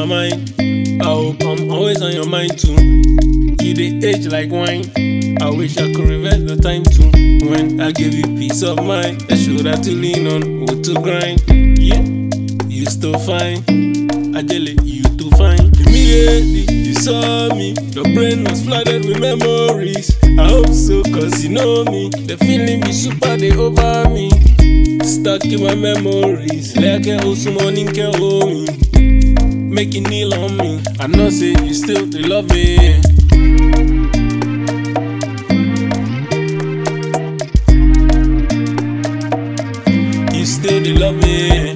mind. I hope I'm always on your mind too. You dey age like wine. I wish I could reverse the time too. When I give you peace of mind, a shoulder to lean on, wood to grind. Yeah, you still fine. Ajele, you too fine. Immediately you saw me, your brain was flooded with memories. I hope so, cause you know me. The feeling be super, they over me. Stuck in my memories. Like a whole morning can hold me. Make you kneel on me. I know say you still they love me. You still they love me.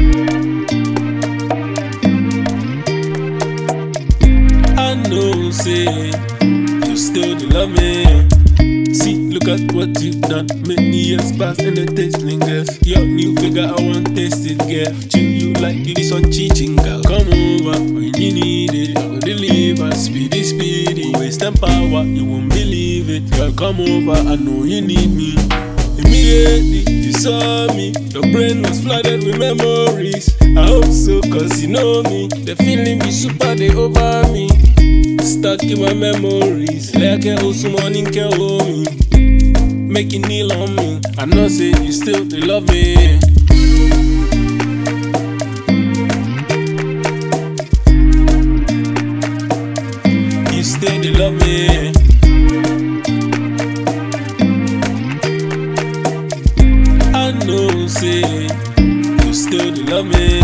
I know say you still they love me. See, look at what you've done. Many years pass and the taste lingers. Your new figure, I want taste it, girl. Chew you like you this one cheating, girl. Come over when you need it. I will deliver, speedy, speedy. Waste and power, you won't believe it. Girl, come over, I know you need me. Immediately you saw me, your brain was flooded with memories. I hope so, cause you know me. The feeling be super, they over me. Stuck in my memories. Like a whole morning can hold me. Make you kneel on me. I know say you still they love me. You still they love me. I know say you still they love me.